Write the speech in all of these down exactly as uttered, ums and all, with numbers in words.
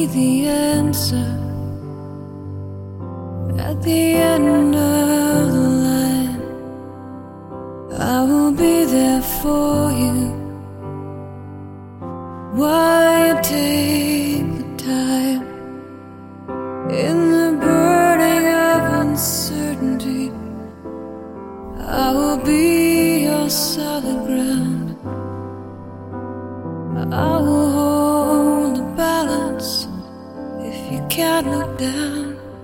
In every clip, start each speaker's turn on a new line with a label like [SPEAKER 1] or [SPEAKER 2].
[SPEAKER 1] the answer at the end of the line. I will be there for you while you take the time in the burning of uncertainty. I will be your solid ground. I will hold the balance if you can't look down.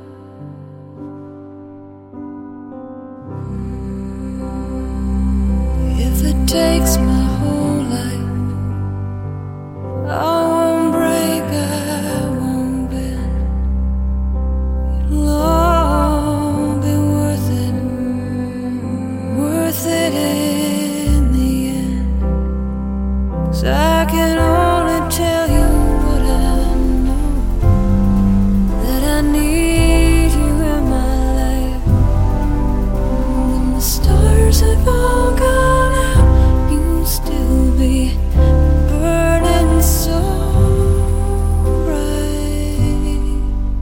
[SPEAKER 1] If it takes my whole life, I won't break, I won't bend. It'll all be worth it, worth it in the end. 'Cause I can only tell you what I know, that I need you in my life. When the stars have all gone out, you'll still be burning so bright.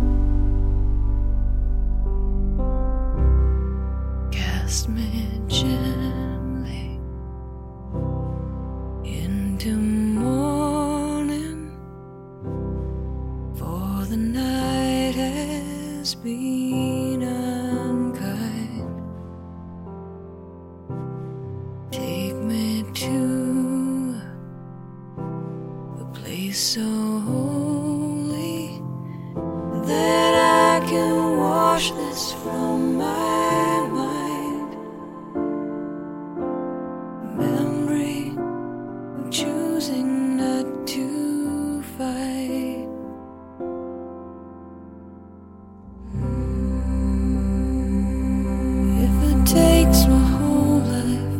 [SPEAKER 1] Cast me gently into morning, for the night has been unkind. Take me to a place so holy that I can wash this from my mind. Memory of choosing not to fight. If it takes my whole life,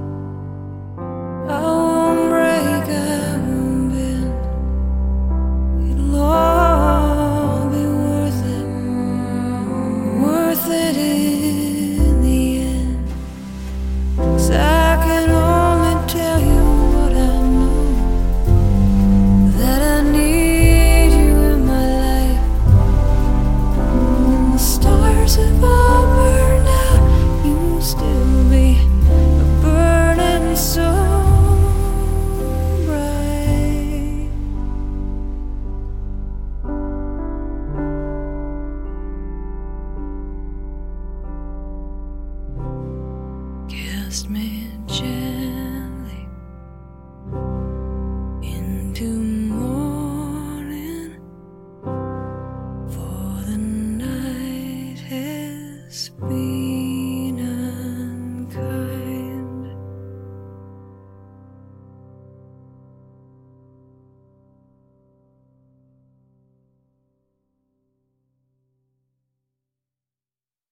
[SPEAKER 1] I won't break, I won't bend. It'll all be worth it, worth it in the end. 'Cause I can only tell you what I know, that I need you in my life. When the stars have all burned out, you'll still be burning so bright. Cast me gently into morning, for the night has been